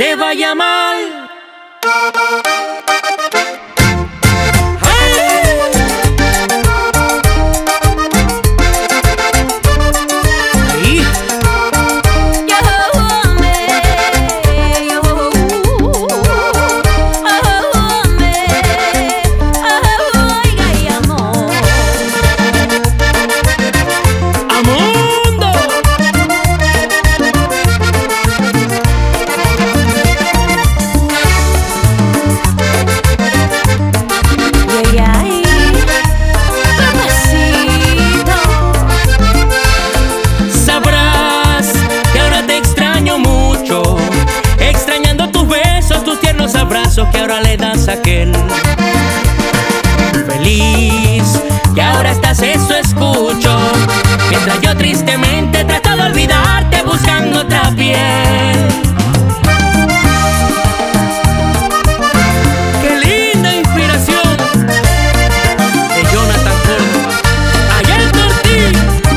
te vaya mal. Que ahora le das a aquel. Feliz que ahora estás, eso escucho, mientras yo tristemente trato de olvidarte buscando otra piel. Qué linda inspiración de Jonathan Córdoba. Allá en Tortí.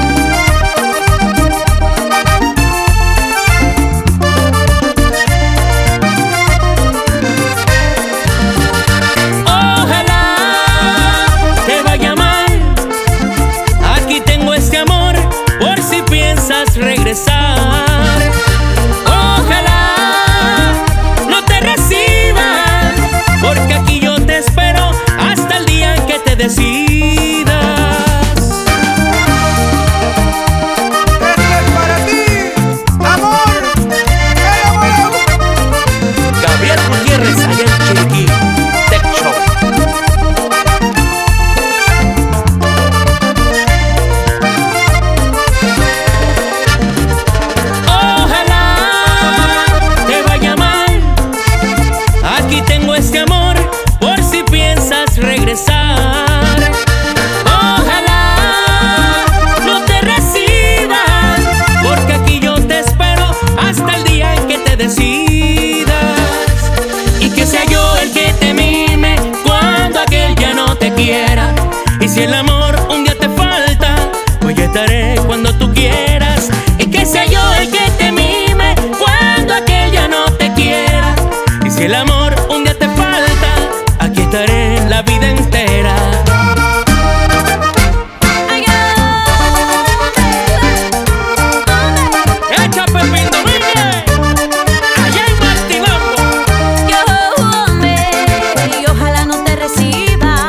Regresar, ojalá no te reciban, porque aquí yo te espero hasta el día en que te decidas. Este es para ti, amor, enamorado. Gabriel Gutiérrez, allá en Chiriquí, Tech Show. Ojalá no te reciban, porque aquí yo te espero hasta el día en que te decidas. Y que sea yo el que te mime cuando aquel ya no te quiera. Y si el amor un día te falta, pues yo estaré cuando tú quieras. Y que sea yo el que te mime cuando aquel ya no te quiera. Y si el amor un día te falta, aquí estaré la vida entera. Echa Pepín Domínguez, allá en Martilambo. Y ojalá no te reciba.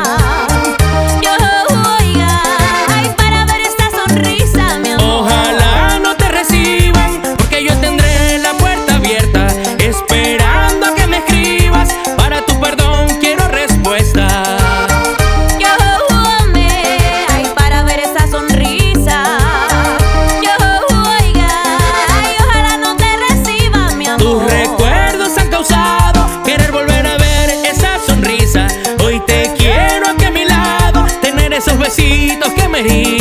Oiga, ay, para ver esta sonrisa, mi amor. Ojalá no te reciban, porque yo tendré la puerta abierta, esperando a que me escribas. Para tu perdón quiero respuesta. Ay, para ver esa sonrisa. Oiga, ay, ojalá no te reciba, mi amor. Tus recuerdos han causado querer volver a ver esa sonrisa. Hoy te quiero aquí a mi lado, tener esos besitos que me